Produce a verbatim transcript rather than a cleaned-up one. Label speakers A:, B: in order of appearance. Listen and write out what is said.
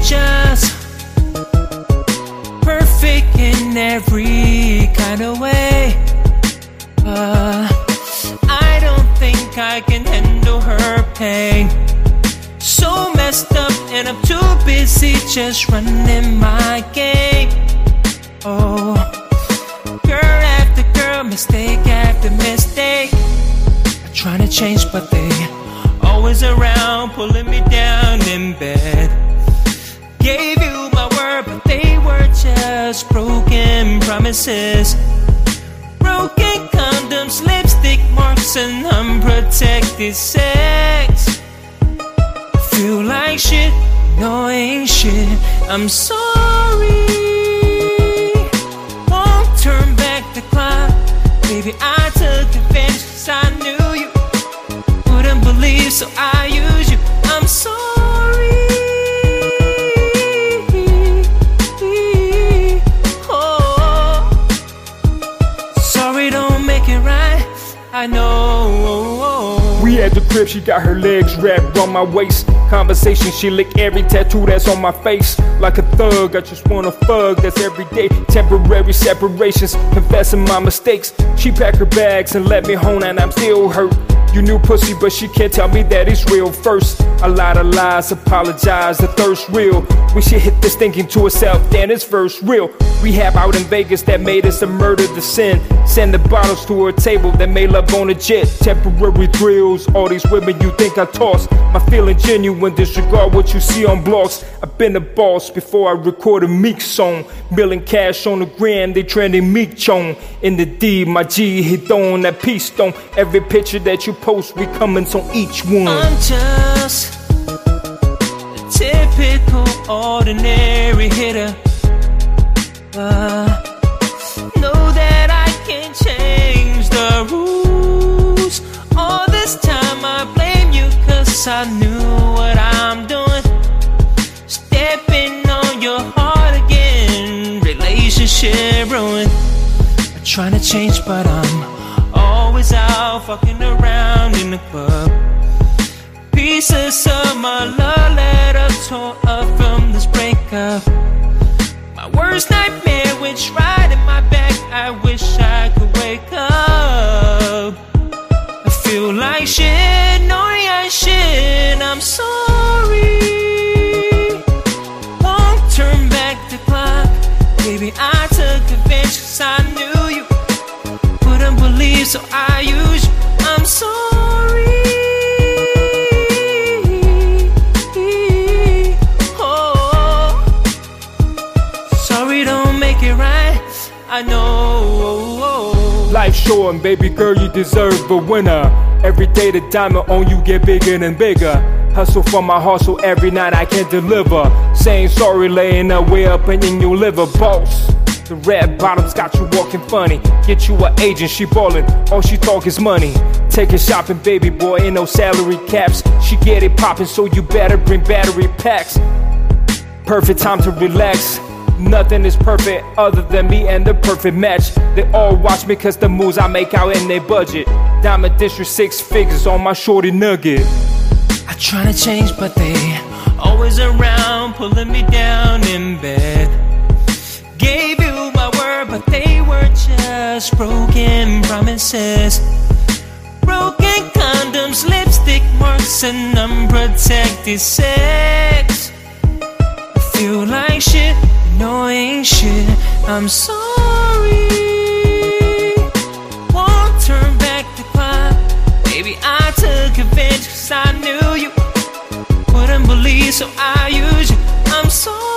A: just perfect in every kind of way. uh, I don't think I can handle her pain. So messed up and I'm too busy just running my game. Oh, girl after girl, mistake after mistake. I'm trying to change but they always around, pulling me down in bed. Gave you my word but they were just broken promises. Broken condoms, lipstick marks and unprotected sex. Feel like shit, no ain't shit, I'm sorry. Won't turn back the clock. Baby, I took advantage cause I knew you wouldn't believe, so I used you. I'm sorry. Oh, sorry don't make it right, I know.
B: We at the crib, she got her legs wrapped on my waist. Conversation, she lick every tattoo that's on my face. Like a thug, I just wanna fuck, that's every day. Temporary separations, confessing my mistakes. She packed her bags and let me home and I'm still hurt. You knew pussy, but she can't tell me that it's real. First, a lot of lies, apologize, the thirst real. When she hit this thinking to herself, then it's first real. We have out in Vegas that made us a murder to sin. Send the bottles to her table that made love on a jet. Temporary thrills, all these women you think I toss. My feeling genuine, disregard what you see on blogs. I've been a boss before I record a Meek song. Milling cash on the gram, they trending Meek Chong. In the D, my G, he throwing that peace stone. Every picture that you post, we comments on each one.
A: I'm just a typical ordinary hitter. Uh, know that I can change the rules. All this time I blame you cause I knew what I'm doing. Stepping on your heart again, relationship ruined. I'm trying to change but I'm always out fucking around in the club. Pieces of my love letter tore up from this breakup. My worst nightmare went right in my back. I wish I could wake up. I feel like shit, no I ain't shit, I'm sorry. Won't turn back the clock. Baby, I took advantage cause I knew you wouldn't believe, so I used you. I'm sorry. Oh, sorry don't make it right, I know.
B: Life short and baby girl, you deserve a winner. Every day the diamond on you get bigger and bigger. Hustle for my heart so every night I can deliver. Saying sorry, laying up way up and in your liver, boss. The red bottoms got you walking funny. Get you an agent, she ballin', all she talk is money. Take her shopping, baby boy, ain't no salary caps. She get it poppin', so you better bring battery packs. Perfect time to relax. Nothing is perfect other than me and the perfect match. They all watch me cause the moves I make out in their budget. Diamond District six figures on my shorty nugget.
A: I try to change but they always around, pulling me down in bed. Gave you my word but they were just broken promises. Broken condoms, lipstick marks and unprotected sex. I feel like shit, no ain't shit, I'm sorry. Won't turn back the clock. Baby, I took advantage cause I knew you wouldn't believe, so I used you. I'm sorry.